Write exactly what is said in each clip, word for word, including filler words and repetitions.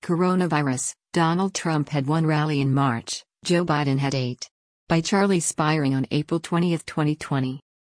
Coronavirus. Donald Trump had one rally in March, Joe Biden had eight. By Charlie Spiring on April twentieth, twenty twenty.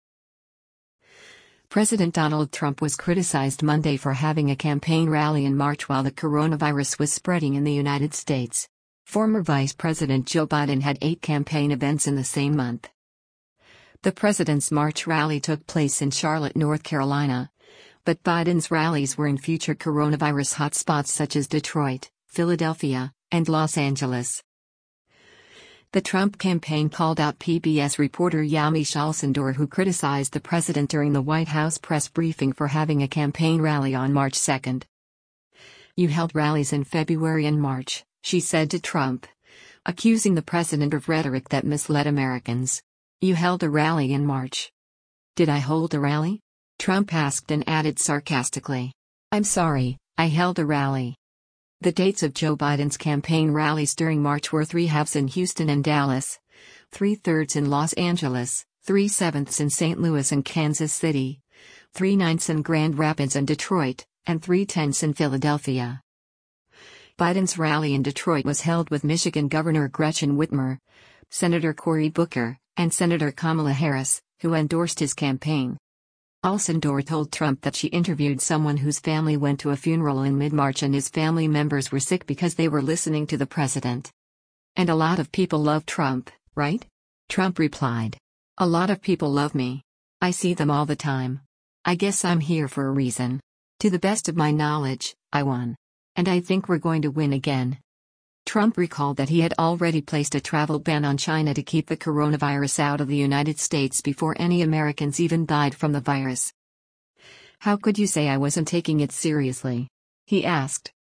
President Donald Trump was criticized Monday for having a campaign rally in March while the coronavirus was spreading in the United States. Former Vice President Joe Biden had eight campaign events in the same month. The president's March rally took place in Charlotte, North Carolina, but Biden's rallies were in future coronavirus hotspots such as Detroit, Philadelphia, and Los Angeles. The Trump campaign called out P B S reporter Yamiche Alcindor, who criticized the president during the White House press briefing for having a campaign rally on March second. "You held rallies in February and March," she said to Trump, accusing the president of rhetoric that misled Americans. "You held a rally in March." "Did I hold a rally?" Trump asked and added sarcastically, "I'm sorry, I held a rally." The dates of Joe Biden's campaign rallies during March were three halves in Houston and Dallas, three thirds in Los Angeles, three sevenths in Saint Louis and Kansas City, three ninths in Grand Rapids and Detroit, and three tenths in Philadelphia. Biden's rally in Detroit was held with Michigan Governor Gretchen Whitmer, Senator Cory Booker, and Senator Kamala Harris, who endorsed his campaign. Alcindor told Trump that she interviewed someone whose family went to a funeral in mid-March and his family members were sick because they were listening to the president. "And a lot of people love Trump, right?" Trump replied. "A lot of people love me. I see them all the time. I guess I'm here for a reason. To the best of my knowledge, I won. And I think we're going to win again." Trump recalled that he had already placed a travel ban on China to keep the coronavirus out of the United States before any Americans even died from the virus. "How could you say I wasn't taking it seriously?" he asked.